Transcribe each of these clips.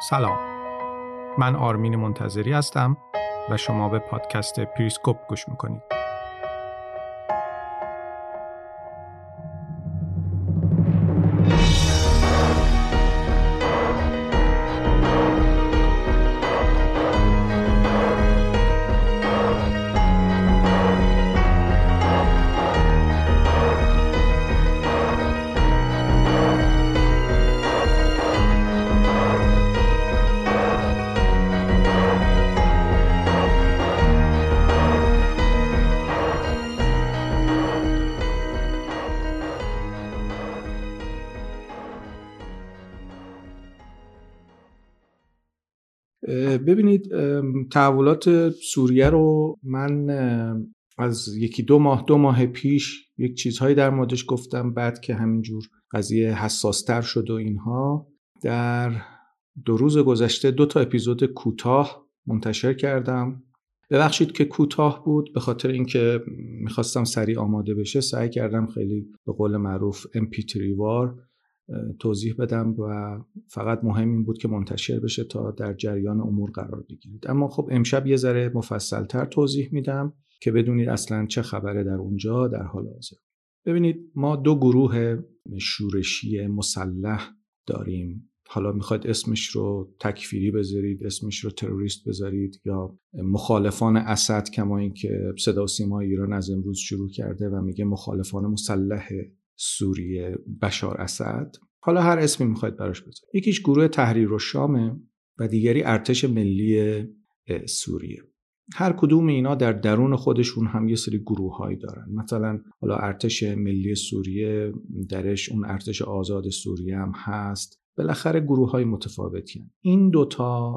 سلام، من آرمین منتظری هستم و شما به پادکست پریسکوپ گوش میکنید. ببینید، تحولات سوریه رو من از دو ماه پیش یک چیزهایی در موردش گفتم، بعد که همینجور قضیه حساستر شد و اینها در 2 روز گذشته 2 اپیزود کوتاه منتشر کردم. ببخشید که کوتاه بود، به خاطر اینکه میخواستم سریع آماده بشه سعی کردم خیلی به قول معروف MP3 وار توضیح بدم و فقط مهم این بود که منتشر بشه تا در جریان امور قرار بگیرید. اما خب امشب یه ذره مفصل‌تر توضیح میدم که بدونید اصلا چه خبره در اونجا در حال حاضر. ببینید، ما 2 گروه شورشی مسلح داریم. حالا میخواید اسمش رو تکفیری بذارید، اسمش رو تروریست بذارید، یا مخالفان اسد، کما اینکه صدا و سیما ایران از امروز شروع کرده و میگه مخالفان مسلح سوریه بشار اسد. حالا هر اسمی میخواید براش بذارید. یکیش گروه تحریر الشامه و دیگری ارتش ملی سوریه. هر کدوم اینا در درون خودشون هم یه سری گروه‌هایی دارن. مثلا حالا ارتش ملی سوریه درش اون ارتش آزاد سوریه هم هست. بالاخره گروه‌های متفاوتی هستند. این دو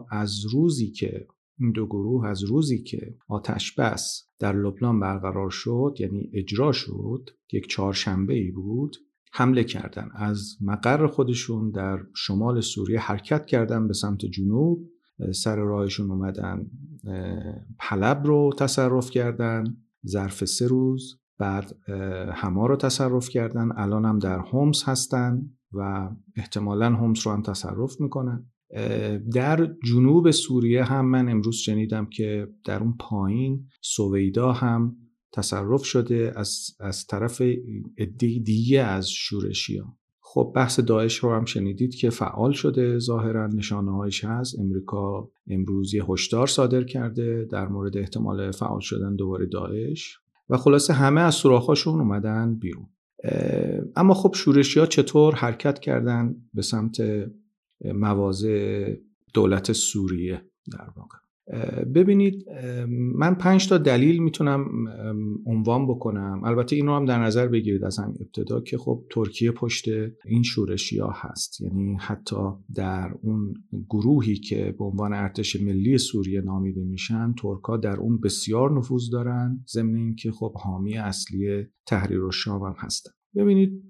گروه از روزی که آتش بس در لبنان برقرار شد، یعنی اجرا شد، یک چهارشنبه‌ای بود، حمله کردن. از مقر خودشون در شمال سوریه حرکت کردن به سمت جنوب. سر راهشون اومدن حلب رو تصرف کردن ظرف 3 روز، بعد حما رو تصرف کردن، الان هم در حمص هستن و احتمالاً حمص رو هم تصرف میکنن. در جنوب سوریه هم من امروز شنیدم که در اون پایین سویدا هم تصرف شده از طرف عده دیگه از شورشیان. خب بحث داعش رو هم شنیدید که فعال شده، ظاهرا نشانه‌هایش هست. امریکا امروز یه هشدار صادر کرده در مورد احتمال فعال شدن دوباره داعش و خلاصه همه از سوراخ‌هاشون اومدن بیرون. اما خب شورشی‌ها چطور حرکت کردن به سمت مواضع دولت سوریه در واقع؟ ببینید، من 5 دلیل میتونم عنوان بکنم. البته این رو هم در نظر بگیرید از همین ابتدا که خب ترکیه پشت این شورشی‌ها هست. یعنی حتی در اون گروهی که به عنوان ارتش ملی سوریه نامیده میشن، ترک‌ها در اون بسیار نفوذ دارن، ضمن اینکه خب حامی اصلی تحریر الشام هم هستن. ببینید،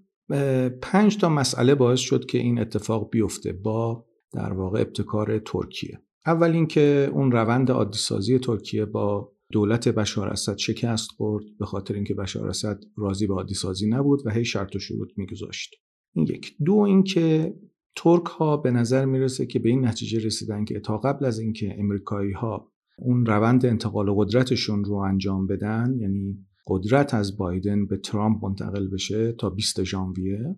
5 مسئله باعث شد که این اتفاق بیفته با در واقع ابتکار ترکیه. اول این که اون روند عادی‌سازی ترکیه با دولت بشار اسد شکست خورد، به خاطر اینکه بشار اسد راضی به عادی‌سازی نبود و هی شرط و شروط میگذاشت. این یک. 2 این که ترک ها به نظر میرسه که به این نتیجه رسیدن که تا قبل از اینکه امریکایی ها اون روند انتقال قدرتشون رو انجام بدن، یعنی قدرت از بایدن به ترامپ منتقل بشه تا 20 ژانویه،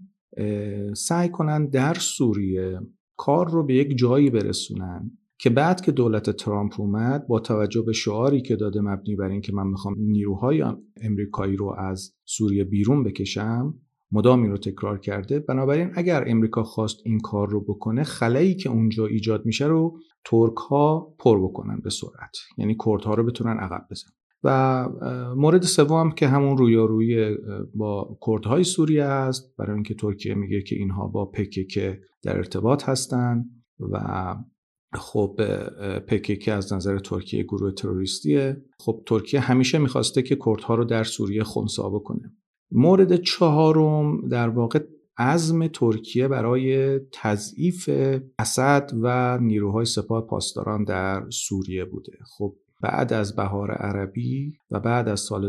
سعی کنن در سوریه کار رو به یک جایی برسونن که بعد که دولت ترامپ اومد، با توجه به شعاری که داده مبنی بر این که من میخوام نیروهای امریکایی رو از سوریه بیرون بکشم، مدام این رو تکرار کرده. بنابراین اگر امریکا خواست این کار رو بکنه، خلایی که اونجا ایجاد میشه رو ترک ها پر بکنن به سرعت، یعنی کردها رو بتونن عقب بزنن. و مورد سوم که همون رویارویی با کردهای سوریه است، برای اینکه ترکیه میگه که اینها با PKK در ارتباط هستن و خب PKK از نظر ترکیه گروه تروریستیه. خب ترکیه همیشه میخواسته که کردها رو در سوریه خنثی بکنه. مورد 4 در واقع عزم ترکیه برای تضعیف اسد و نیروهای سپاه پاسداران در سوریه بوده. خب بعد از بهار عربی و بعد از سال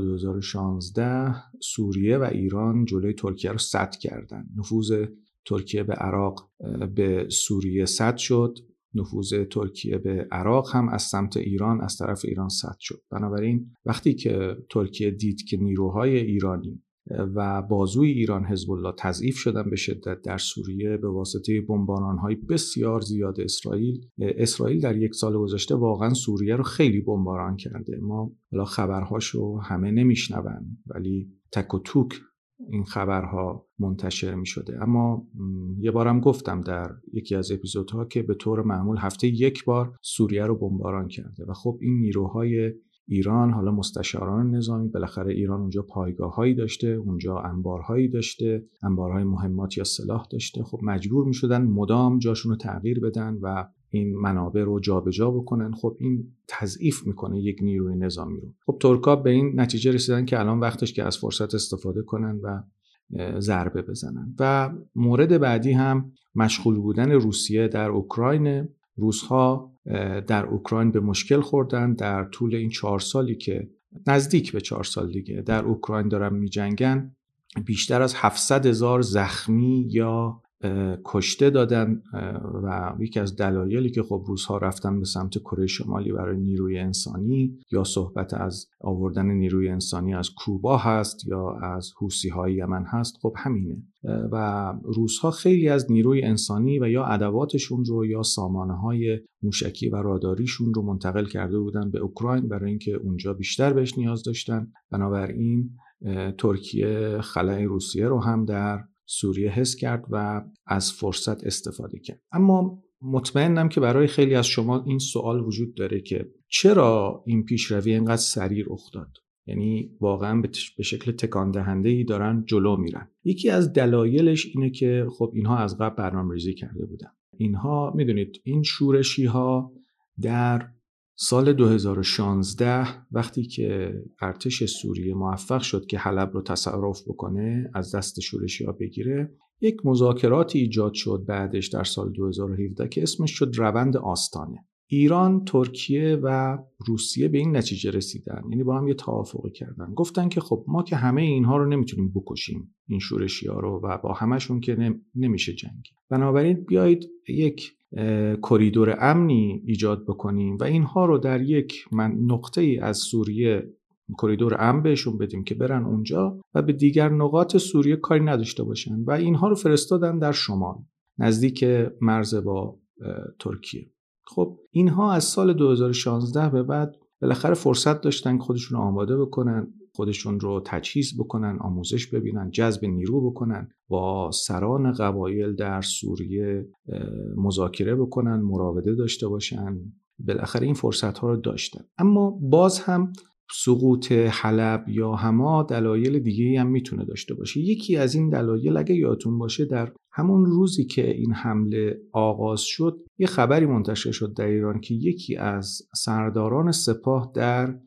2016 سوریه و ایران جلوی ترکیه رو سد کردن. نفوذ ترکیه به عراق به سوریه سد شد نفوذ ترکیه به عراق هم از سمت ایران از طرف ایران سد شد. بنابراین وقتی که ترکیه دید که نیروهای ایرانی و بازوی ایران حزب الله تضعیف شدن به شدت در سوریه به واسطه بمباران‌های بسیار زیاد اسرائیل در یک سال گذشته واقعا سوریه رو خیلی بمباران کرده. ما حالا خبرهاشو همه نمیشنون ولی تک و توک این خبرها منتشر می شده. اما یه بارم گفتم در یکی از اپیزودها که به طور معمول هفته یک بار سوریه رو بمباران کرده و خب این نیروهای ایران، حالا مستشاران نظامی، بالاخره ایران اونجا پایگاه‌هایی داشته، اونجا انبارهایی داشته، انبارهای مهمات یا سلاح داشته، خب مجبور می‌شدن مدام جاشون رو تغییر بدن و این منابع رو جابجا بکنن. خب این تضعیف میکنه یک نیروی نظامی رو. خب ترکا به این نتیجه رسیدن که الان وقتش که از فرصت استفاده کنن و ضربه بزنن. و مورد بعدی هم مشغول بودن روسیه در اوکراین. روس‌ها در اوکراین به مشکل خوردن. در طول این 4 سالی که نزدیک به 4 سال دیگه در اوکراین دارن می‌جنگن، بیشتر از 700,000 زخمی یا کشته دادن و یکی از دلایلی که خب روس‌ها رفتن به سمت کره شمالی برای نیروی انسانی یا صحبت از آوردن نیروی انسانی از کوبا هست یا از حوثی‌های یمن هست، خب همینه. و روس‌ها خیلی از نیروی انسانی و یا ادواتشون رو یا سامانه‌های موشکی و راداریشون رو منتقل کرده بودن به اوکراین برای اینکه اونجا بیشتر بهش نیاز داشتن. بنابراین ترکیه خلأ روسیه رو هم در سوریه حس کرد و از فرصت استفاده کرد. اما مطمئنم که برای خیلی از شما این سوال وجود داره که چرا این پیشروی اینقدر سریع رخ داد؟ یعنی واقعا به شکل تکان دهنده‌ای دارن جلو میرن. یکی از دلایلش اینه که خب اینها از قبل برنامه‌ریزی کرده بودن. اینها میدونید این شورشی‌ها در سال 2016 وقتی که ارتش سوریه موفق شد که حلب رو تصرف بکنه، از دست شورشی‌ها بگیره، یک مذاکراتی ایجاد شد بعدش در سال 2017 که اسمش شد روند آستانه. ایران، ترکیه و روسیه به این نتیجه رسیدن، یعنی با هم یه توافقی کردن، گفتن که خب ما که همه اینها رو نمیتونیم بکشیم، این شورشی‌ها رو، و با همشون که نمیشه جنگی. بنابراین بیایید یک کریدور امنی ایجاد بکنیم و اینها رو در یک نقطه‌ای از سوریه کریدور امن بهشون بدیم که برن اونجا و به دیگر نقاط سوریه کاری نداشته باشن و اینها رو فرستادن در شمال نزدیک مرز با ترکیه. خب اینها از سال 2016 به بعد بالاخره فرصت داشتن که خودشون رو آماده بکنن، خودشون رو تجهیز بکنن، آموزش ببینن، جذب نیرو بکنن، با سران قبایل در سوریه مذاکره بکنن، مراوده داشته باشن. بالاخره این فرصت ها رو داشتن. اما باز هم سقوط حلب یا حما دلایل دیگه‌ای هم میتونه داشته باشه. یکی از این دلایل اگه یادتون باشه در همون روزی که این حمله آغاز شد یه خبری منتشر شد در ایران که یکی از سرداران سپاه در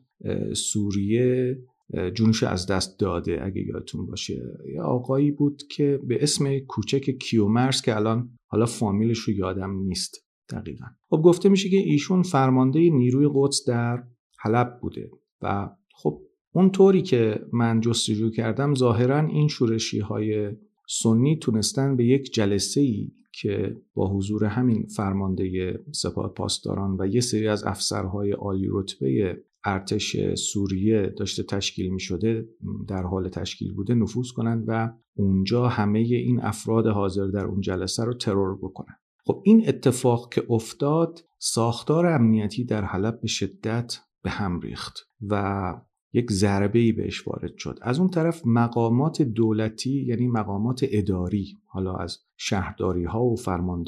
سوریه جونش از دست داده. اگه یادتون باشه یه آقایی بود که به اسم کوچک کیومرث که الان حالا فامیلش رو یادم نیست دقیقاً. خب گفته میشه که ایشون فرمانده نیروی قدس در حلب بوده و خب اونطوری که من جستجو کردم ظاهراً این شورشی‌های سنی تونستن به یک جلسه‌ای که با حضور همین فرمانده سپاه پاسداران و یه سری از افسرهای عالی رتبه ارتش سوریه داشته تشکیل می شده، در حال تشکیل بوده، نفوذ کنن و اونجا همه این افراد حاضر در اون جلسه رو ترور بکنن. خب این اتفاق که افتاد ساختار امنیتی در حلب به شدت به هم ریخت و یک ضربه‌ای بهش وارد شد. از اون طرف مقامات دولتی، یعنی مقامات اداری، حالا از شهرداری ها و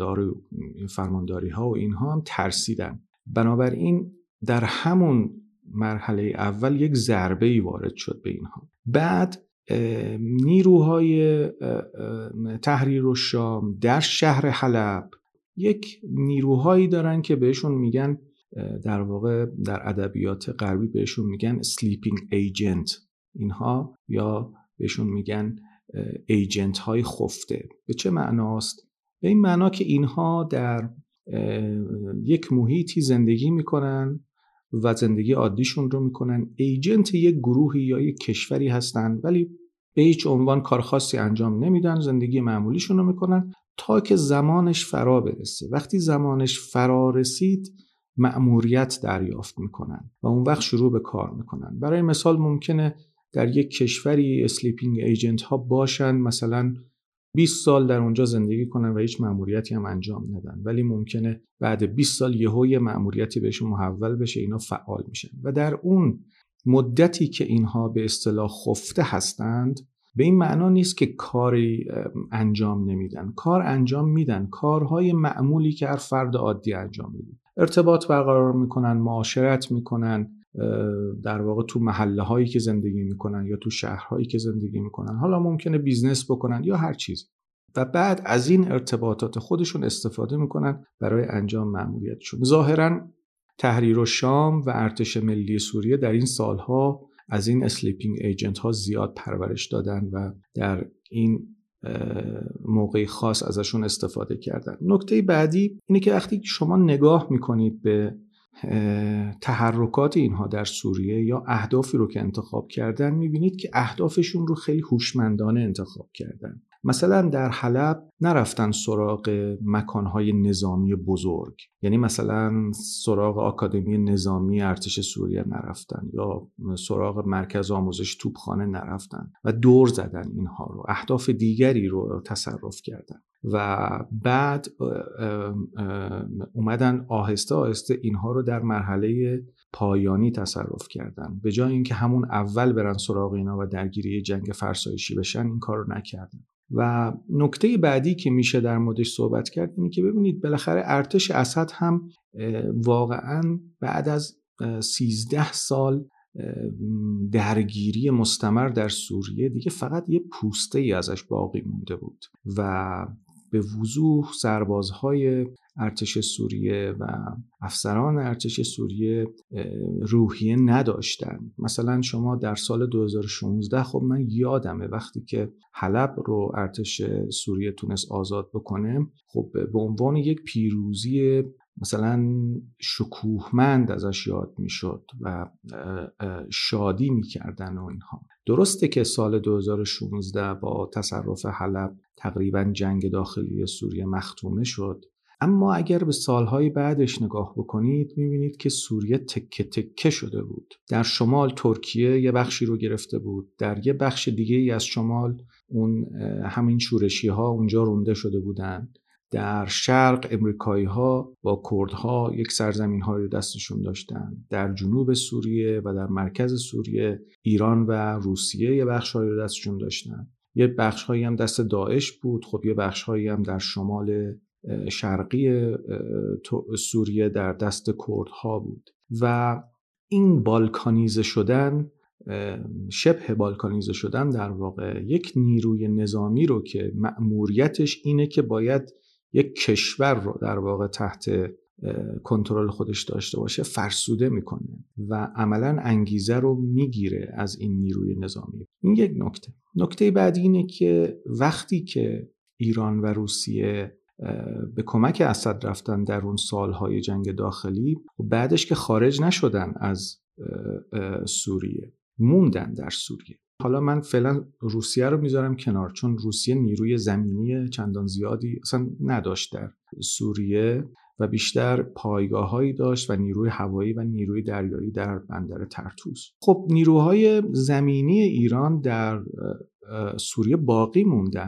فرمانداری ها و اینها هم ترسیدن. بنابراین در همون مرحله اول یک ضربه‌ای وارد شد به اینها. بعد نیروهای تحریر الشام در شهر حلب یک نیروهایی دارن که بهشون میگن، در واقع در ادبیات غربی بهشون میگن sleeping agent اینها، یا بهشون میگن ایجنت های خفته. به چه معناست؟ به این معنا که اینها در یک محیطی زندگی میکنن و زندگی عادیشون رو میکنن، ایجنت یک گروهی یا یک کشوری هستن ولی به هیچ عنوان کار خاصی انجام نمیدن، زندگی معمولیشون رو میکنن تا که زمانش فرا برسه. وقتی زمانش فرا رسید مأموریت دریافت میکنن و اون وقت شروع به کار میکنن. برای مثال ممکنه در یک کشوری اسلیپینگ ایجنت ها باشن، مثلا 20 سال در اونجا زندگی کنن و هیچ مأموریتی هم انجام ندن، ولی ممکنه بعد 20 سال یه مأموریتی بهشون محول بشه، اینا فعال میشن و در اون مدتی که اینها به اصطلاح خفته هستند به این معنا نیست که کاری انجام نمیدن، کار انجام میدن، کارهای معمولی که هر فرد عادی انجام میده. ارتباط برقرار میکنن، معاشرت میکنن، در واقع تو محله هایی که زندگی میکنن یا تو شهرهایی که زندگی میکنن، حالا ممکنه بیزنس بکنن یا هر چیز، و بعد از این ارتباطات خودشون استفاده میکنن برای انجام مأموریتشون. ظاهراً تحریر الشام و ارتش ملی سوریه در این سالها از این اسلیپینگ ایجنت ها زیاد پرورش دادن و در این موقع خاص ازشون استفاده کردن. نکته بعدی اینه که وقتی شما نگاه میکنید به تحرکات اینها در سوریه یا اهدافی رو که انتخاب کردن، میبینید که اهدافشون رو خیلی هوشمندانه انتخاب کردن. مثلا در حلب نرفتن سراغ مکانهای نظامی بزرگ، یعنی مثلا سراغ آکادمی نظامی ارتش سوریه نرفتن یا سراغ مرکز آموزش توپخانه نرفتن و دور زدن اینها رو، اهداف دیگری رو تصرف کردن و بعد اومدن آهسته آهسته اینها رو در مرحله پایانی تصرف کردن. به جای اینکه همون اول برن سراغ اینا و درگیری جنگ فرسایشی بشن، این کار رو نکردن. و نکته بعدی که میشه در موردش صحبت کرد اینه که ببینید بالاخره ارتش اسد هم واقعاً بعد از 13 سال درگیری مستمر در سوریه دیگه فقط یه پوسته ای ازش باقی مونده بود و به وضوح سربازهای ارتش سوریه و افسران ارتش سوریه روحیه نداشتن. مثلا شما در سال 2016 خب من یادمه وقتی که حلب رو ارتش سوریه تونست آزاد بکنه، خب به عنوان یک پیروزی مثلا شکوهمند ازش یاد میشد و شادی میکردن و اینها. درسته که سال 2016 با تصرف حلب تقریبا جنگ داخلی سوریه مختومه شد، اما اگر به سالهای بعدش نگاه بکنید میبینید که سوریه تکه تکه شده بود. در شمال ترکیه یه بخشی رو گرفته بود، در یه بخش دیگه ای از شمال اون همین شورشی ها اونجا رونده شده بودن. در شرق امریکایی ها با کردها یک سرزمین های دستشون داشتن. در جنوب سوریه و در مرکز سوریه ایران و روسیه یه بخش های دستشون داشتن. یه بخش هایی هم دست داعش بود. خب یه بخش هایی هم در شمال شرقی سوریه در دست کردها بود. و این بالکانیزه شدن، شبه بالکانیزه شدن در واقع یک نیروی نظامی رو که مأموریتش اینه که باید یک کشور رو در واقع تحت کنترل خودش داشته باشه فرسوده میکنه و عملاً انگیزه رو میگیره از این نیروی نظامی. این یک نکته. نکته بعدی اینه که وقتی که ایران و روسیه به کمک اسد رفتن در اون سالهای جنگ داخلی، بعدش که خارج نشدن از سوریه، موندن در سوریه. حالا من فعلا روسیه رو میذارم کنار، چون روسیه نیروی زمینی چندان زیادی اصلا نداشت در سوریه و بیشتر پایگاه‌هایی داشت و نیروی هوایی و نیروی دریایی در بندر طرطوس. خب نیروهای زمینی ایران در سوریه باقی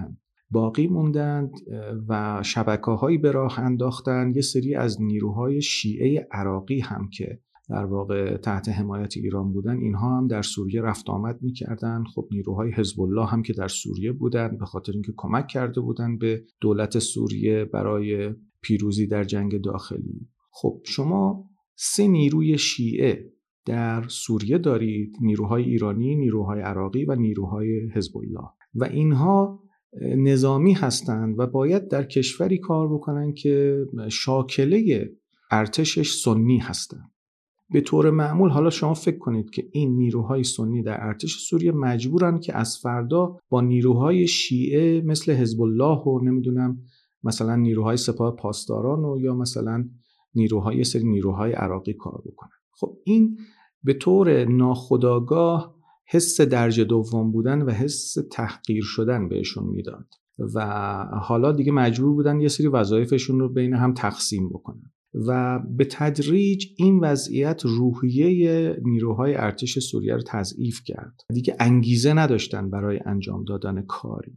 موندند و شبکه‌هایی به راه انداختن. یه سری از نیروهای شیعه عراقی هم که در واقع تحت حمایت ایران بودن، اینها هم در سوریه رفت آمد می‌کردن. خب نیروهای حزب الله هم که در سوریه بودن به خاطر اینکه کمک کرده بودن به دولت سوریه برای پیروزی در جنگ داخلی. خب شما 3 نیروی شیعه در سوریه دارید، نیروهای ایرانی، نیروهای عراقی و نیروهای حزب الله، و اینها نظامی هستند و باید در کشوری کار بکنن که شاکله ارتشش سنی هستند. به طور معمول حالا شما فکر کنید که این نیروهای سنی در ارتش سوریه مجبورن که از فردا با نیروهای شیعه مثل حزب الله و نمیدونم مثلا نیروهای سپاه پاسداران و یا مثلا نیروهای سری نیروهای عراقی کار بکنن. خب این به طور ناخودآگاه حس درجه دوم بودن و حس تحقیر شدن بهشون میداد. و حالا دیگه مجبور بودن یه سری وظایفشون رو بین هم تقسیم بکنن و به تدریج این وضعیت روحیه نیروهای ارتش سوریه رو تضعیف کرد. دیگه انگیزه نداشتن برای انجام دادن کاری،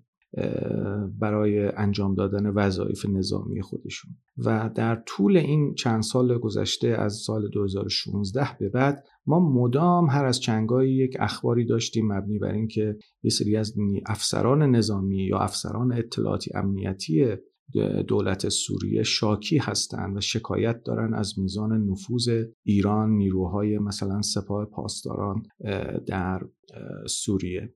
برای انجام دادن وظایف نظامی خودشون و در طول این چند سال گذشته از سال 2016 به بعد ما مدام هر از چنگایی یک اخباری داشتیم مبنی بر این که یه سری از افسران نظامی یا افسران اطلاعاتی امنیتی دولت سوریه شاکی هستند و شکایت دارن از میزان نفوذ ایران، نیروهای مثلا سپاه پاسداران در سوریه.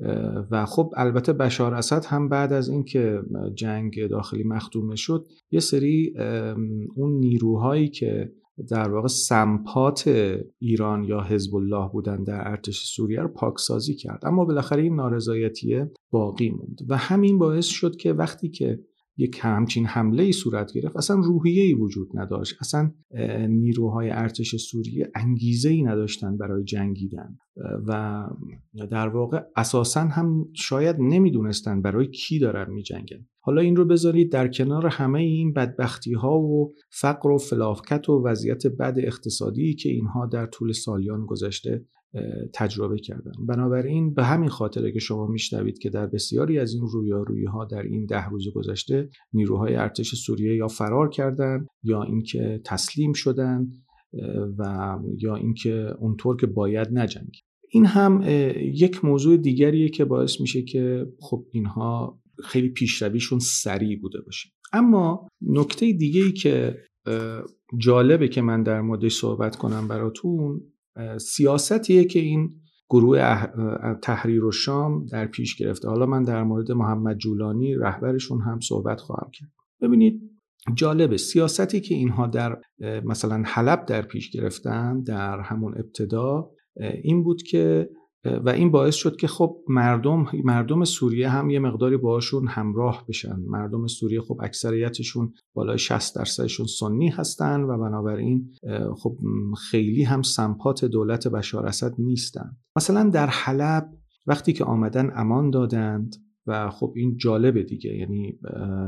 و خب البته بشار اسد هم بعد از اینکه جنگ داخلی مختوم شد یه سری اون نیروهایی که در واقع سمپات ایران یا حزب الله بودن در ارتش سوریه رو پاکسازی کرد، اما بالاخره این نارضایتی باقی موند و همین باعث شد که وقتی که یک همچین حمله‌ای صورت گرفت اصلا روحیه‌ای وجود نداشت، اصلا نیروهای ارتش سوریه انگیزه‌ای نداشتن برای جنگیدن و در واقع اساساً هم شاید نمیدونستن برای کی دارن میجنگن. حالا این رو بذارید در کنار همه این بدبختی‌ها و فقر و فلاکت و وضعیت بد اقتصادی که اینها در طول سالیان گذشته تجربه کردن. بنابراین به همین خاطره که شما میشنوید که در بسیاری از این رویارویی‌ها در این 10 روز گذشته نیروهای ارتش سوریه یا فرار کردن یا اینکه تسلیم شدن و یا اینکه اونطور که باید نجنگید. این هم یک موضوع دیگریه که باعث میشه که خب اینها خیلی پیشرویشون سریع بوده باشه. اما نکته دیگه‌ای که جالبه که من در موردش صحبت کنم براتون سیاستیه که این گروه تحریر الشام در پیش گرفته. حالا من در مورد محمد جولانی رهبرشون هم صحبت خواهم کرد. ببینید جالبه سیاستی که اینها در مثلا حلب در پیش گرفتن در همون ابتدا این بود که و این باعث شد که خب مردم سوریه هم یه مقداری باهاشون همراه بشن. مردم سوریه خب اکثریتشون بالای 60% سنی هستن و بنابراین خب خیلی هم سمپات دولت بشار اسد نیستن. مثلا در حلب وقتی که آمدن امان دادند و خب این جالبه دیگه، یعنی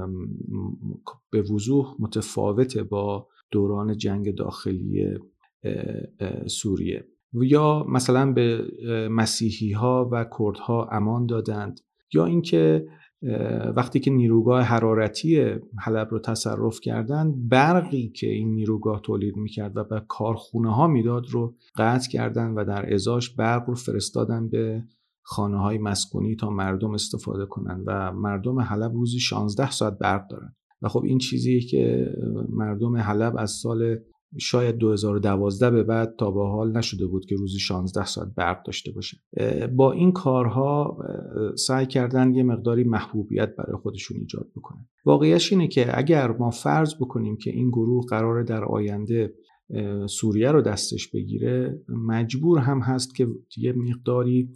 به وضوح متفاوته با دوران جنگ داخلی سوریه. یا مثلا به مسیحی ها و کرد ها امان دادند، یا اینکه وقتی که نیروگاه حرارتی حلب رو تصرف کردند برقی که این نیروگاه تولید میکرد و به کارخونه ها میداد رو قطع کردند و در ازاش برق رو فرستادن به خانه های مسکونی تا مردم استفاده کنند و مردم حلب روزی 16 ساعت برق دارن و خب این چیزیه که مردم حلب از سال شاید 2012 به بعد تا به حال نشده بود که روزی 16 ساعت برق داشته باشه. با این کارها سعی کردن یه مقداری محبوبیت برای خودشون ایجاد بکنن. واقعیش اینه که اگر ما فرض بکنیم که این گروه قراره در آینده سوریه رو دستش بگیره، مجبور هم هست که یه مقداری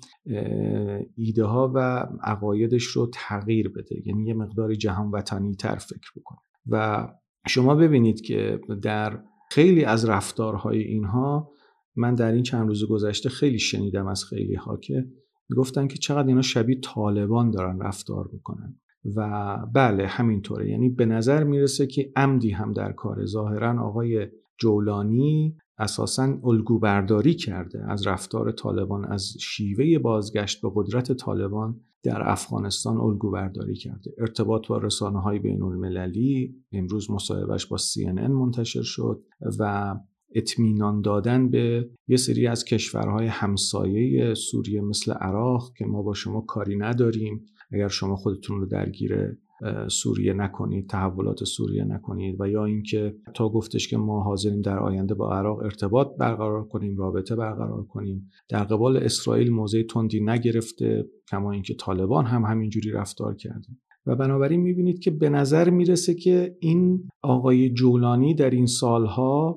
ایده ها و عقایدش رو تغییر بده، یعنی یه مقداری جهان وطنی تر فکر بکنه. و شما ببینید که در خیلی از رفتارهای اینها من در این چند روز گذشته خیلی شنیدم از خیلی ها که میگفتن که چقدر اینا شبیه طالبان دارن رفتار میکنن و بله همینطوره. یعنی به نظر میرسه که عمدی هم در کار. ظاهرا آقای جولانی اساساً الگو برداری کرده از رفتار طالبان، از شیوه بازگشت به قدرت طالبان در افغانستان الگو برداری کرده. ارتباط با رسانه‌های بین‌المللی، امروز مصاحبهش با CNN منتشر شد و اطمینان دادن به یه سری از کشورهای همسایه سوریه مثل عراق که ما با شما کاری نداریم، اگر شما خودتون رو درگیر سوریه نکنید، تحولات سوریه نکنید، و یا اینکه تا گفتش که ما حاضریم در آینده با عراق ارتباط برقرار کنیم، رابطه برقرار کنیم. در قبال اسرائیل موضع تندی نگرفته، کما اینکه طالبان هم همینجوری رفتار کرده. و بنابراین میبینید که به نظر میرسه که این آقای جولانی در این سالها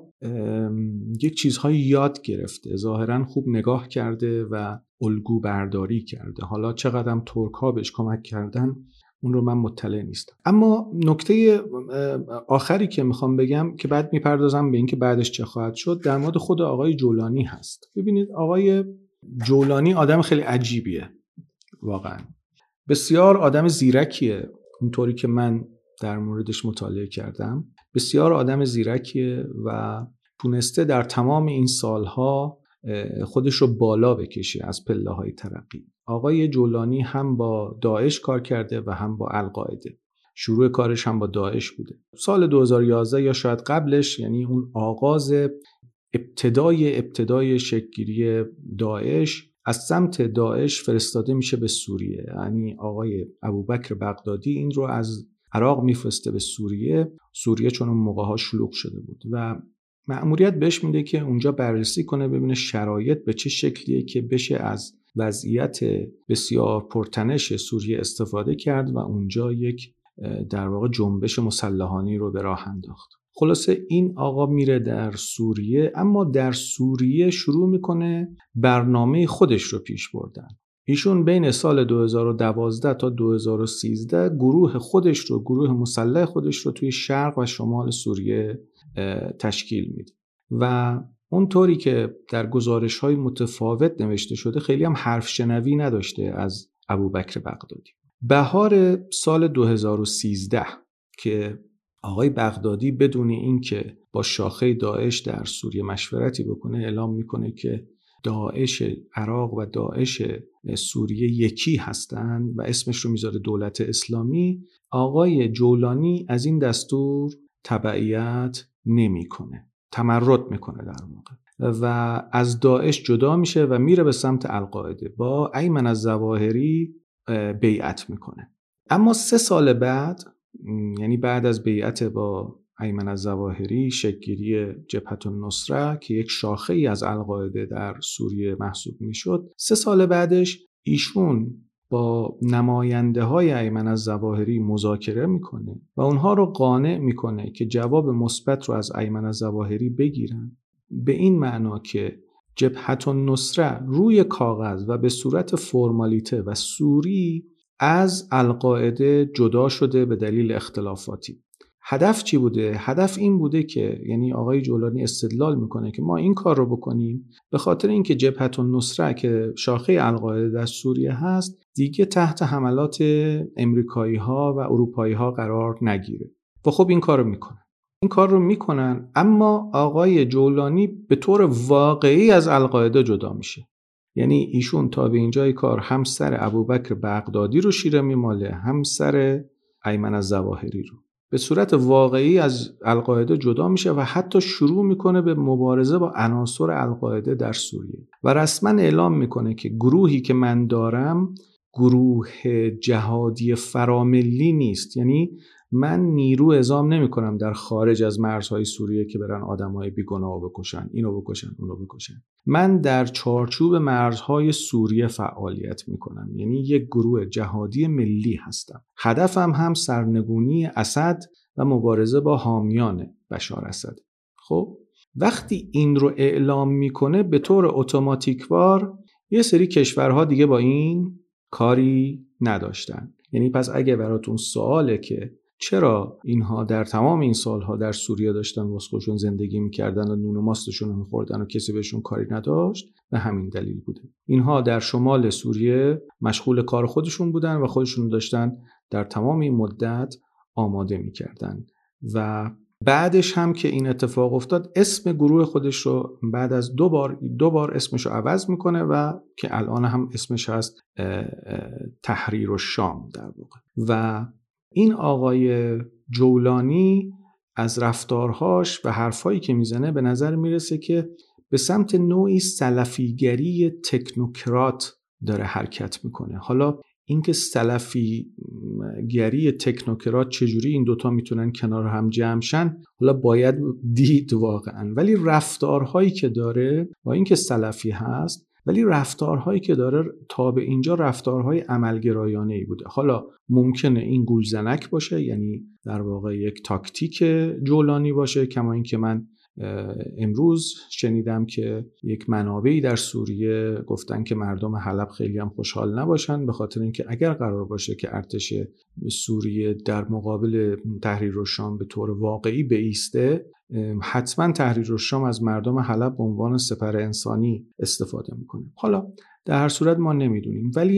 یک چیزهایی یاد گرفته، ظاهرا خوب نگاه کرده و الگو برداری کرده. حالا چقدر هم ترک‌ها بهش کمک کردن اون رو من مطلع نیستم. اما نکته آخری که میخوام بگم که بعد میپردازم به این که بعدش چه خواهد شد، در مورد خود آقای جولانی هست. ببینید آقای جولانی آدم خیلی عجیبیه، واقعا بسیار آدم زیرکیه، اونطوری که من در موردش مطالعه کردم بسیار آدم زیرکیه و تونسته در تمام این سالها خودش رو بالا بکشه از پله‌های ترقی. آقای جولانی هم با داعش کار کرده و هم با القاعده. شروع کارش هم با داعش بوده. سال 2011 یا شاید قبلش، یعنی اون آغاز ابتدای شکل‌گیری داعش، از سمت داعش فرستاده میشه به سوریه. یعنی آقای ابوبکر بغدادی این رو از عراق میفرسته به سوریه چون اون موقع‌ها شلوغ شده بود و مأموریت بهش میده که اونجا بررسی کنه ببینه شرایط به چه شکلیه که بشه از وضعیت بسیار پرتنش سوریه استفاده کرد و اونجا یک در واقع جنبش مسلحانه رو به راه انداخت. خلاصه این آقا میره در سوریه، اما در سوریه شروع میکنه برنامه خودش رو پیش بردن. ایشون بین سال 2012 تا 2013 گروه مسلح خودش رو توی شرق و شمال سوریه تشکیل میده و اونطوری که در گزارش‌های متفاوت نوشته شده خیلی هم حرف شنوی نداشته از ابوبکر بغدادی. بهار سال 2013 که آقای بغدادی بدون اینکه با شاخه داعش در سوریه مشورتی بکنه اعلام میکنه که داعش عراق و داعش سوریه یکی هستن و اسمش رو میذاره دولت اسلامی، آقای جولانی از این دستور تبعیت نمیکنه، تمرد میکنه در واقع و از داعش جدا میشه و میره به سمت القاعده. با ایمن الظواهری بیعت میکنه. اما 3 سال بعد، یعنی بعد از بیعت با ایمن الظواهری، شکل‌گیری جبهة النصره که یک شاخه ای از القاعده در سوریه محسوب میشد، 3 سال بعدش ایشون با نماینده های ایمن الظواهری مذاکره میکنه و اونها رو قانع میکنه که جواب مثبت رو از ایمن الظواهری بگیرن، به این معنا که جبهة النصره روی کاغذ و به صورت فرمالیته و سوری از القاعده جدا شده به دلیل اختلافاتی. هدف چی بوده؟ هدف این بوده که، یعنی آقای جولانی استدلال میکنه که ما این کار رو بکنیم به خاطر اینکه جبهة النصره که شاخه القاعده در سوریه هست دیگه تحت حملات امریکایی ها و اروپایی ها قرار نگیره. و خب این کار رو میکنن، اما آقای جولانی به طور واقعی از القاعده جدا میشه. یعنی ایشون تا به اینجای کار هم سر ابوبکر بغدادی رو شیره میماله، هم سر ایمن الظواهری رو. به صورت واقعی از القاعده جدا میشه و حتی شروع میکنه به مبارزه با عناصر القاعده در سوریه و رسما اعلام میکنه که گروهی که من دارم گروه جهادی فراملی نیست. یعنی من نیرو اعزام نمی کنم در خارج از مرزهای سوریه که برن آدمای بیگناه بکشن، اینو بکشن، اونو بکشن. من در چارچوب مرزهای سوریه فعالیت می کنم، یعنی یک گروه جهادی ملی هستم. هدفم هم سرنگونی اسد و مبارزه با حامیان بشار اسد. خب وقتی این رو اعلام میکنه به طور اتوماتیکوار یه سری کشورها دیگه با این کاری نداشتن. یعنی پس اگه براتون سواله که چرا اینها در تمام این سالها در سوریه داشتن واسه خودشون زندگی میکردن و نون و ماستشون رو میخوردن و کسی بهشون کاری نداشت، به همین دلیل بوده. اینها در شمال سوریه مشغول کار خودشون بودن و خودشون داشتن در تمام این مدت آماده میکردن و بعدش هم که این اتفاق افتاد اسم گروه خودش رو بعد از دو بار اسمش رو عوض میکنه و که الان هم اسمش هست تحریر الشام در واقع. و این آقای جولانی از رفتارهاش و حرفایی که میزنه به نظر میرسه که به سمت نوعی سلفیگری تکنوکرات داره حرکت میکنه. حالا اینکه سلفیگری تکنوکرات چجوری این دوتا میتونن کنار هم جمع شن حالا باید دید واقعا، ولی رفتارهایی که داره با اینکه سلفی هست ولی رفتارهایی که داره تا به اینجا رفتارهای عملگرایانه‌ای بوده. حالا ممکنه این گولزنک باشه، یعنی در واقع یک تاکتیک جولانی باشه، کما اینکه من امروز شنیدم که یک منابعی در سوریه گفتن که مردم حلب خیلی هم خوشحال نباشن، به خاطر اینکه اگر قرار باشه که ارتش سوریه در مقابل تحریر الشام به طور واقعی بایسته، حتما تحریر الشام از مردم حلب به عنوان سپر انسانی استفاده میکنه. حالا در هر صورت ما نمیدونیم، ولی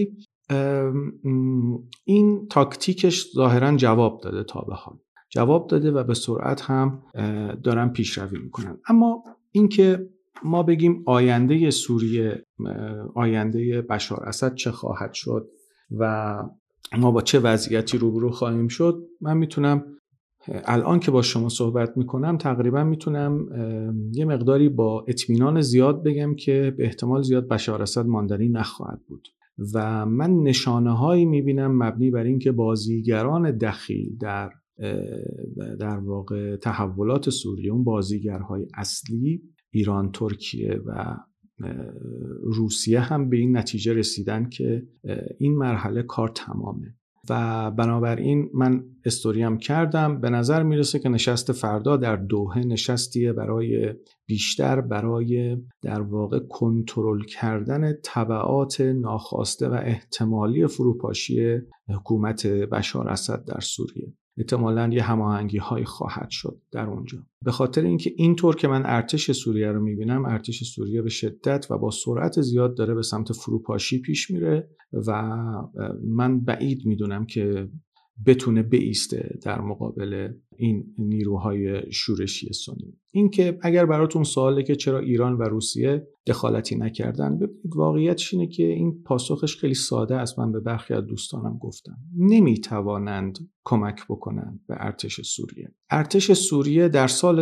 این تاکتیکش ظاهراً جواب داده تا به حال، جواب داده و به سرعت هم دارن پیشروی میکنن. اما اینکه ما بگیم آینده سوریه، آینده بشار اسد چه خواهد شد و ما با چه وضعیتی روبرو خواهیم شد، من میتونم الان که با شما صحبت میکنم تقریبا میتونم یه مقداری با اطمینان زیاد بگم که به احتمال زیاد بشار اسد ماندنی نخواهد بود و من نشانه هایی میبینم مبنی بر این که بازیگران دخیل در واقع تحولات سوریه، اون بازیگرهای اصلی ایران، ترکیه و روسیه هم به این نتیجه رسیدن که این مرحله کار تمامه و بنابراین من استوریم کردم. به نظر میرسه که نشست فردا در دوحه نشستیه بیشتر برای در واقع کنترل کردن تبعات ناخواسته و احتمالی فروپاشی حکومت بشار اسد در سوریه. احتمالاً یه هماهنگی های خواهد شد در اونجا، به خاطر اینکه اینطور که من ارتش سوریه رو میبینم، ارتش سوریه به شدت و با سرعت زیاد داره به سمت فروپاشی پیش میره و من بعید میدونم که بتونه بایسته در مقابل این نیروهای شورشی سنی. این که اگر براتون سواله که چرا ایران و روسیه دخالتی نکردن، ببینید واقعیتش اینه که این پاسخش خیلی ساده است. من به برخی از دوستانم گفتم نمیتوانند کمک بکنند به ارتش سوریه. ارتش سوریه در سال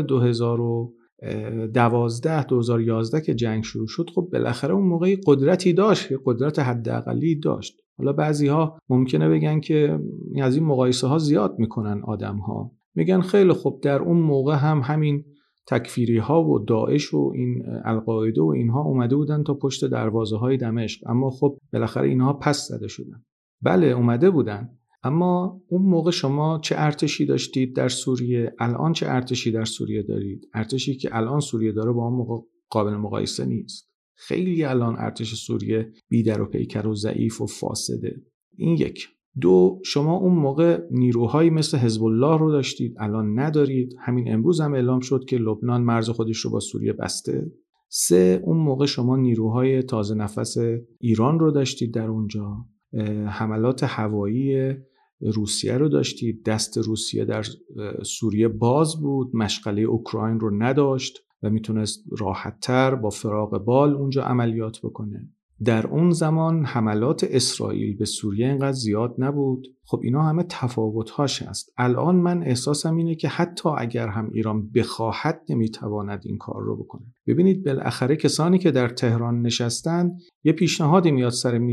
2011 که جنگ شروع شد، خب بالاخره اون موقعی قدرتی داشت، قدرت حداقلی داشت. حالا بعضی‌ها ممکنه بگن که از این مقایسه ها زیاد میکنن آدم‌ها، میگن خیلی خب در اون موقع هم همین تکفیری ها و داعش و این القاعده و اینها اومده بودن تا پشت دروازه های دمشق، اما خب بالاخره اینها پس زده شدن. بله اومده بودن، اما اون موقع شما چه ارتشی داشتید در سوریه؟ الان چه ارتشی در سوریه دارید؟ ارتشی که الان سوریه داره با اون موقع قابل مقایسه نیست. خیلی الان ارتش سوریه بی‌در و پیکر و ضعیف و فاسده. این یک. دو، شما اون موقع نیروهایی مثل حزب الله رو داشتید، الان ندارید. همین امروز هم اعلام شد که لبنان مرز خودش رو با سوریه بسته. سه، اون موقع شما نیروهای تازه نفس ایران رو داشتید در اونجا. حملات هوایی روسیه رو داشتید. دست روسیه در سوریه باز بود، مشغله اوکراین رو نداشت و میتونست راحت‌تر با فراغ بال اونجا عملیات بکنه. در اون زمان حملات اسرائیل به سوریه اینقدر زیاد نبود. خب اینا همه تفاوت‌هاش هست. الان من احساسم اینه که حتی اگر هم ایران بخواهد نمیتواند این کار رو بکنه. ببینید بالاخره کسانی که در تهران نشستن یه پیشنهادی میاد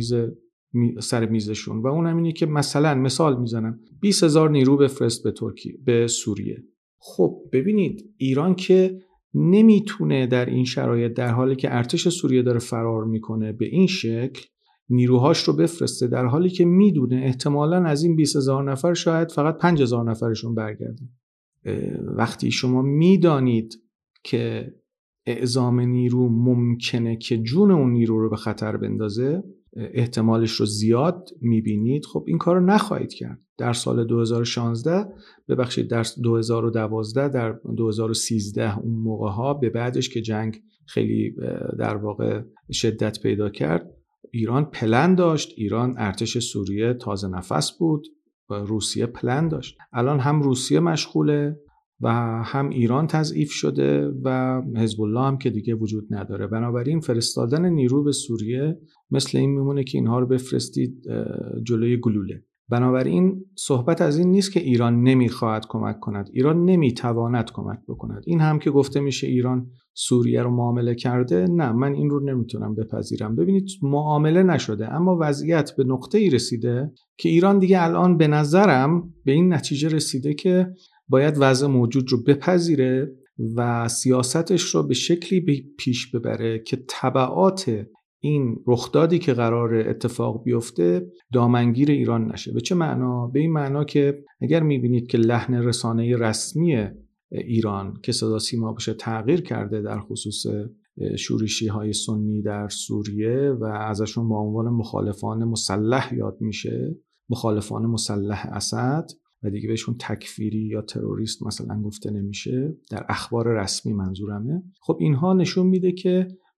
سر میزشون و اون هم اینه که مثال میزنم 20,000 نیرو بفرست به سوریه. خب ببینید ایران که نمیتونه در این شرایط، در حالی که ارتش سوریه داره فرار میکنه، به این شکل نیروهاش رو بفرسته، در حالی که میدونه احتمالاً از این 20,000 نفر شاید فقط 5,000 نفرشون برگردن. وقتی شما میدانید که اعزام نیرو ممکنه که جون اون نیرو رو به خطر بندازه، احتمالش رو زیاد میبینید، خب این کار رو نخواهید کرد. در سال 2016 در 2012 در 2013 اون موقع ها به بعدش که جنگ خیلی در واقع شدت پیدا کرد، ایران پلن داشت. ایران ارتش سوریه تازه نفس بود، روسیه پلن داشت. الان هم روسیه مشغوله و هم ایران تضعیف شده و حزب الله هم که دیگه وجود نداره. بنابراین فرستادن نیرو به سوریه مثل این میمونه که اینها رو بفرستید جلوی گلوله. بنابراین صحبت از این نیست که ایران نمیخواهد کمک کند، ایران نمیتواند کمک بکند. این هم که گفته میشه ایران سوریه رو معامله کرده، نه، من این رو نمیتونم بپذیرم. ببینید معامله نشده، اما وضعیت به نقطه‌ای رسیده که ایران دیگه الان به نظرم به این نتیجه رسیده که باید وضع موجود رو بپذیره و سیاستش رو به شکلی پیش ببره که تبعات این رخدادی که قرار اتفاق بیفته دامنگیر ایران نشه. به چه معنا؟ به این معنا که اگر میبینید که لحن رسانه رسمی ایران که صدا سیما باشه تغییر کرده در خصوص شورشی های سنی در سوریه و ازشون با عنوان مخالفان مسلح یاد میشه، مخالفان مسلح اسد، و دیگه بهشون تکفیری یا تروریست مثلا گفته نمیشه در اخبار رسمی منظورمه. خب اینها نشون میده که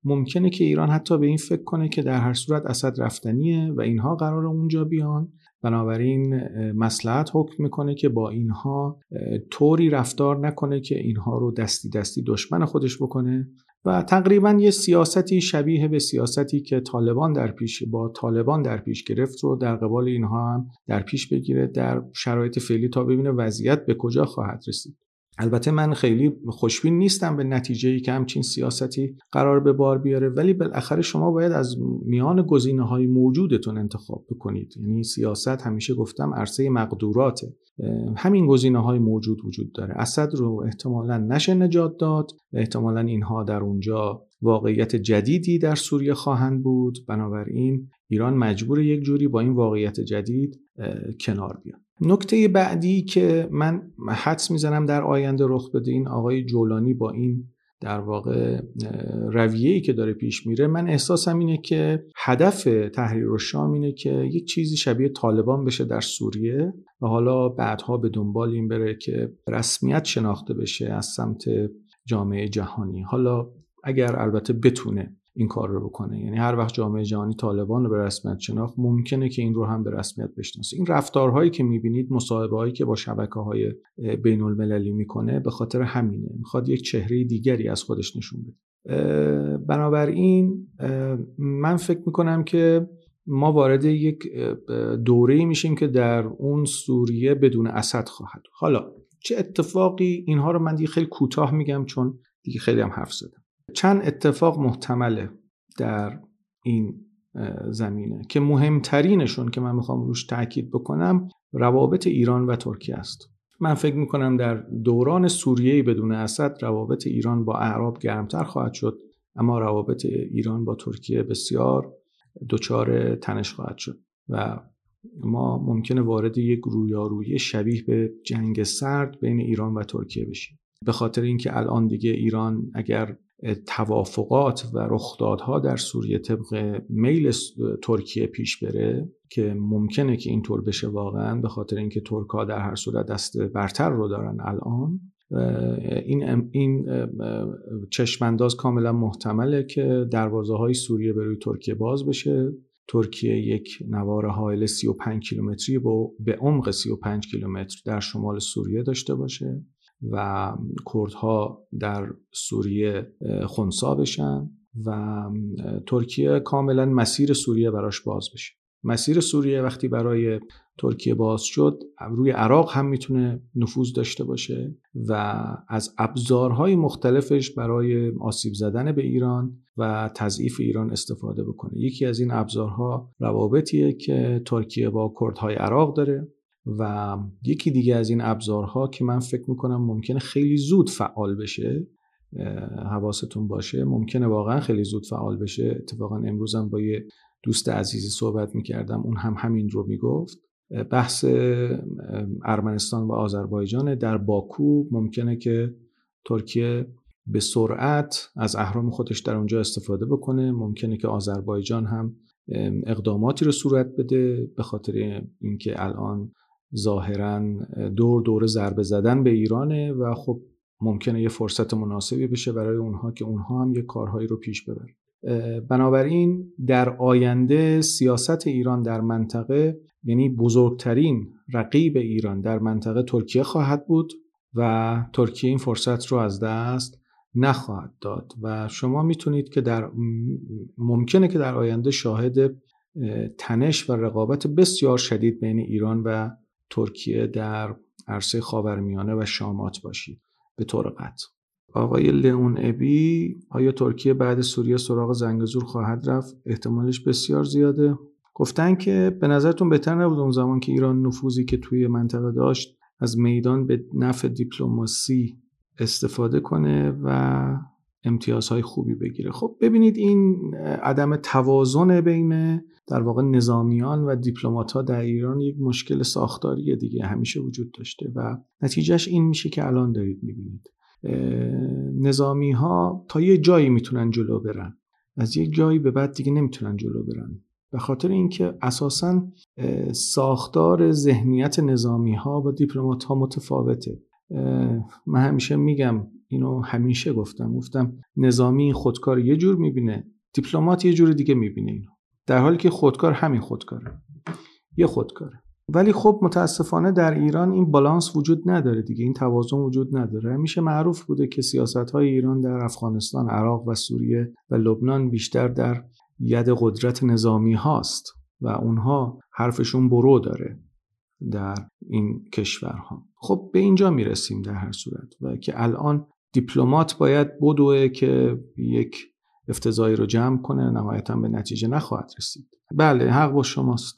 ممکنه که ایران حتی به این فکر کنه که در هر صورت اسد رفتنیه و اینها قراره اونجا بیان، بنابراین مصلحت حکم میکنه که با اینها طوری رفتار نکنه که اینها رو دستی دستی دشمن خودش بکنه و تقریبا یه سیاستی شبیه به سیاستی که طالبان در پیش گرفت رو در قبال اینها هم در پیش بگیره در شرایط فعلی تا ببینه وضعیت به کجا خواهد رسید. البته من خیلی خوشبین نیستم به نتیجه‌ای که همچین سیاستی قرار به بار بیاره، ولی بالاخره شما باید از میان گزینه‌های موجودتون انتخاب بکنید. یعنی سیاست همیشه گفتم عرصه مقدوراته. همین گزینه‌های موجود وجود داره. اسد رو احتمالاً نشه نجات داد و احتمالاً اینها در اونجا واقعیت جدیدی در سوریه خواهند بود، بنابراین ایران مجبور یک جوری با این واقعیت جدید کنار بیاد. نکته بعدی که من حدس میزنم در آینده رخ بده، این آقای جولانی با این در واقع رویه‌ای که داره پیش میره، من احساسم اینه که هدف تحریر الشام اینه که یک چیزی شبیه طالبان بشه در سوریه و حالا بعدها به دنبال این بره که رسمیت شناخته بشه از سمت جامعه جهانی. حالا اگر البته بتونه این کار رو بکنه، یعنی هر وقت جامعه جهانی طالبان رو به رسمیت شناخت، ممکنه که این رو هم به رسمیت بشناسه. این رفتارهایی که میبینید، مصاحبه‌هایی که با شبکه‌های بین المللی میکنه، به خاطر همینه، میخواد یک چهره دیگری از خودش نشون بده. بنابراین من فکر میکنم که ما وارد یک دوره‌ای میشیم که در اون سوریه بدون اسد خواهد. حالا چه اتفاقی، اینها رو من دیگه خیلی کوتاه میگم چون دیگه خیلی هم حرف زدم. چند اتفاق محتمله در این زمینه که مهمترینشون که من میخوام روش تاکید بکنم روابط ایران و ترکیه است. من فکر میکنم در دوران سوریه بدون اسد روابط ایران با اعراب گرمتر خواهد شد، اما روابط ایران با ترکیه بسیار دچار تنش خواهد شد و ما ممکنه وارد یک رویارویی شبیه به جنگ سرد بین ایران و ترکیه بشیم، به خاطر اینکه الان دیگه ایران اگر توافقات و رخدادها در سوریه طبق میل ترکیه پیش بره که ممکنه که اینطور بشه واقعا، به خاطر اینکه ترک‌ها در هر صورت دست برتر رو دارن الان، این چشمانداز کاملا محتمله که دروازه‌های سوریه به روی ترکیه باز بشه. ترکیه یک نوار حائل 35 کیلومتری به عمق 35 کیلومتر در شمال سوریه داشته باشه و کردها در سوریه خنثی بشن و ترکیه کاملا مسیر سوریه براش باز بشه. مسیر سوریه وقتی برای ترکیه باز شد، روی عراق هم میتونه نفوذ داشته باشه و از ابزارهای مختلفش برای آسیب زدن به ایران و تضعیف ایران استفاده بکنه. یکی از این ابزارها روابطیه که ترکیه با کردهای عراق داره و یکی دیگه از این ابزارها که من فکر میکنم ممکنه خیلی زود فعال بشه، حواستون باشه، ممکنه واقعا خیلی زود فعال بشه. اتفاقا امروزم با یه دوست عزیزی صحبت میکردم، اون هم همین رو میگفت. بحث ارمنستان و آذربایجان در باکو ممکنه که ترکیه به سرعت از اهرام خودش در اونجا استفاده بکنه. ممکنه که آذربایجان هم اقداماتی رو صورت بده، به خاطر اینکه الان ظاهراً دور ضربه زدن به ایرانه و خب ممکنه یه فرصت مناسبی بشه برای اونها که اونها هم یه کارهایی رو پیش ببرن. بنابراین در آینده سیاست ایران در منطقه، یعنی بزرگترین رقیب ایران در منطقه ترکیه خواهد بود و ترکیه این فرصت رو از دست نخواهد داد و شما میتونید که ممکنه که در آینده شاهد تنش و رقابت بسیار شدید بین ایران و ترکیه در عرصه خاورمیانه و شامات باشید به طور قطع. آقای لئون ابی، آیا ترکیه بعد سوریه سراغ زنگزور خواهد رفت؟ احتمالش بسیار زیاده. گفتن که به نظرتون بهتر نبود اون زمان که ایران نفوذی که توی منطقه داشت از میدان به نفع دیپلماسی استفاده کنه و امتیازهای خوبی بگیره. خب ببینید این عدم توازن بین در واقع نظامیان و دیپلمات‌ها در ایران یک مشکل ساختاریه دیگه، همیشه وجود داشته و نتیجهش این میشه که الان دارید میبینید. نظامی‌ها تا یه جایی میتونن جلو برن، از یک جایی به بعد دیگه نمیتونن جلو برن، به خاطر اینکه اساساً ساختار ذهنیت نظامی‌ها با دیپلمات‌ها متفاوته. من همیشه میگم اینو همیشه گفتم نظامی خودکار یه جور میبینه، دیپلمات یه جور دیگه میبینه اینو، در حالی که خودکار همین خودکاره، یه خودکاره. ولی خب متاسفانه در ایران این بالانس وجود نداره دیگه، این توازن وجود نداره. همیشه معروف بوده که سیاست‌های ایران در افغانستان، عراق و سوریه و لبنان بیشتر در ید قدرت نظامی هاست و اونها حرفشون برو داره در این کشورها. خب به اینجا میرسیم در هر صورت و که الان دیپلمات باید بدوه که یک افتضاحی رو جمع کنه، نهایتاً به نتیجه نخواهد رسید. بله حق با شماست.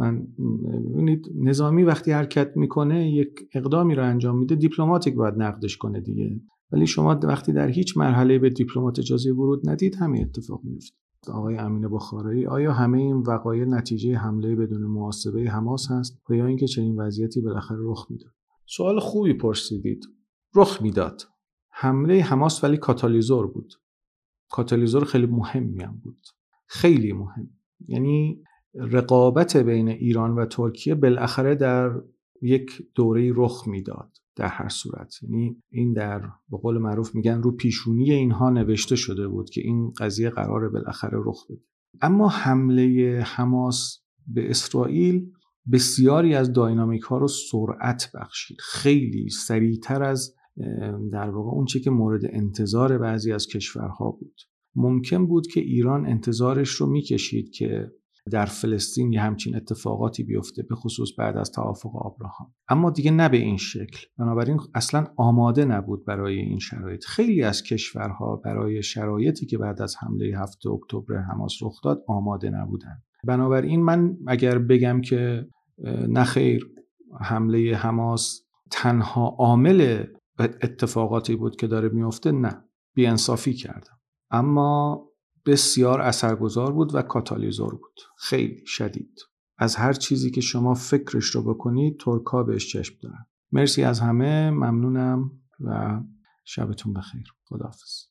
ببینید نظامی وقتی حرکت میکنه یک اقدامی رو انجام میده، دیپلماتیک باید نقدش کنه دیگه. ولی شما وقتی در هیچ مرحله به دیپلمات اجازه ورود ندید همین اتفاق میفته. آقای امین بخارایی، آیا همه این وقایع نتیجه حمله بدون محاسبه حماس هست یا اینکه چنین وضعیتی بالاخره رخ میده؟ سوال خوبی پرسیدید. رخ میداد. حمله حماس ولی کاتالیزور بود. کاتالیزور خیلی مهمی هم بود. خیلی مهم. یعنی رقابت بین ایران و ترکیه بالاخره در یک دوره‌ای رخ میداد در هر صورت. یعنی این در به قول معروف میگن رو پیشونی اینها نوشته شده بود که این قضیه قراره بالاخره رخ بده. اما حمله حماس به اسرائیل بسیاری از داینامیک ها رو سرعت بخشید، خیلی سریعتر از در واقع اون چیزی که مورد انتظار بعضی از کشورها بود. ممکن بود که ایران انتظارش رو میکشید که در فلسطین یه همچین اتفاقاتی بیفته، به خصوص بعد از توافق آبراهام، اما دیگه نه به این شکل. بنابراین اصلا آماده نبود برای این شرایط. خیلی از کشورها برای شرایطی که بعد از حمله 7 اکتبر حماس رخ داد آماده نبودن. بنابراین من اگر بگم که نخیر حمله حماس تنها عامل اتفاقاتی بود که داره میفته، نه، بی‌انصافی کردم. اما بسیار اثرگذار بود و کاتالیزور بود، خیلی شدید. از هر چیزی که شما فکرش رو بکنید ترک‌ها بهش چشم دارن. مرسی از همه، ممنونم و شبتون بخیر. خداحافظ.